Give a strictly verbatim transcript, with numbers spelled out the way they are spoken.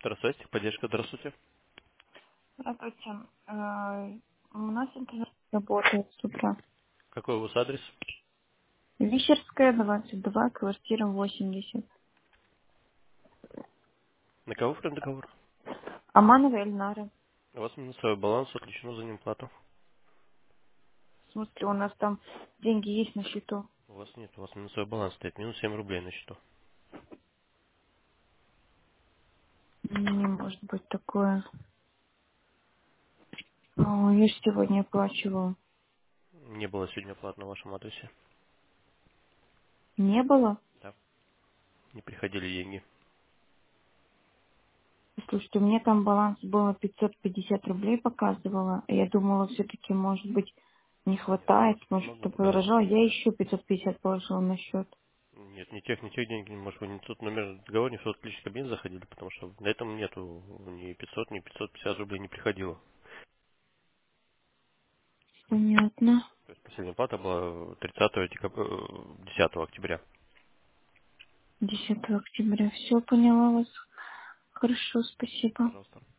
Здравствуйте, поддержка, здравствуйте. Здравствуйте. Э, У нас интернет работает с утра. Какой у вас адрес? Вищерская, двадцать два, квартира восемьдесят. На кого прям договор? Аманова Эльнара. У вас минусовой баланс, отключено за ним плата. В смысле, у нас там деньги есть на счету. У вас нет, у вас минусовой баланс стоит, минус семь рублей на счету. Не может быть такое. О, я же сегодня оплачивала. Не было сегодня плат на вашем адресе. Не было? Да. Не приходили деньги. Слушайте, у меня там баланс было пятьсот пятьдесят рублей показывало. Я думала, все-таки, может быть, не Нет, у хватает, вас может, много кто показывает подорожал. денег. Я еще пятьсот пятьдесят положила на счет. Нет, ни тех, ни тех денег, может вы не тот номер договора, не в тот личный кабинет заходили, потому что на этом нету ни пятьсот, ни пятьсот пятьдесят рублей не приходило. Понятно. То есть последняя плата была тридцатого декабря, десятого октября. десятого октября. Все, поняла вас. Хорошо, спасибо. Пожалуйста.